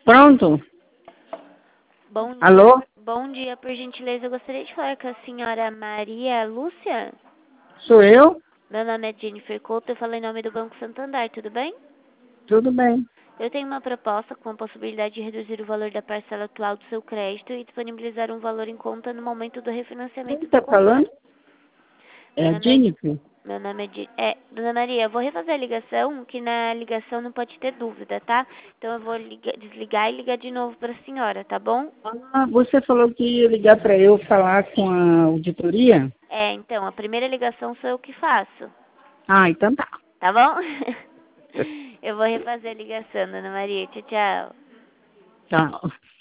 Pronto? Bom dia. Alô? Bom dia, por gentileza. Eu gostaria de falar com a senhora Maria Lúcia. Sou eu? Meu nome é Jennifer Couto, eu falo em nome do Banco Santander, tudo bem? Tudo bem. Eu tenho uma proposta com a possibilidade de reduzir o valor da parcela atual do seu crédito e disponibilizar um valor em conta no momento do Quem refinanciamento do está falando? contrato. É Meu a nome é... Jennifer. Meu nome Dona Maria, eu vou refazer a ligação, que na ligação não pode ter dúvida, tá? Então eu vou desligar e ligar de novo para a senhora, tá bom? Ah, você falou que ia ligar para eu falar com a auditoria? Então, a primeira ligação sou eu que faço, Ah, então tá. tá bom? Eu vou refazer a ligação, Dona Maria. Tchau, tchau. Tchau.